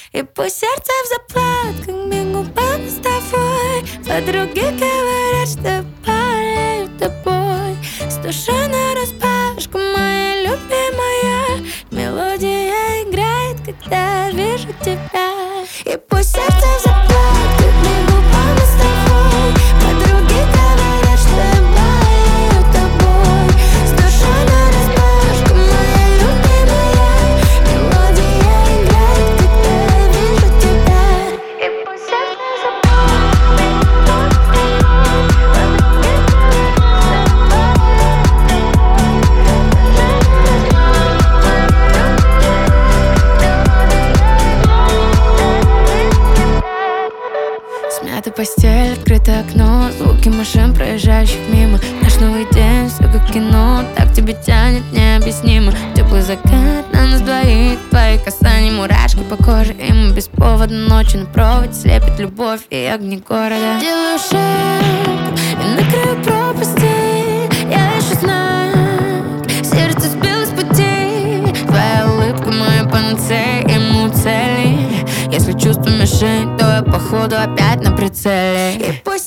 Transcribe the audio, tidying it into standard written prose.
И пусть сердце в заплатках губами с тобой. Подруги говорят, что болеют тобой. С душой нараспашку, моя любимая. Мелодия играет, когда вижу тебя. И пусть сердце в заплатках губами с тобой. Подруги говорят, что болеют тобой. С душой нараспашку, моя любимая. Мелодия играет, когда вижу тебя. И пусть сердце в смята постель, открытое окно, звуки машин, проезжающих мимо. Наш новый день, все как кино, так тебя тянет необъяснимо. Теплый закат на нас двоих, твои касания, мурашки по коже. И мы без повода ночью на проводе слепит любовь и огни города. Делаю шаг и на краю пропасти я ищу знак, сердце сбилось с пути. Твоя улыбка моя панацея, и мы у цели. Если чувство мишень, то я походу опять на прицеле. И пусть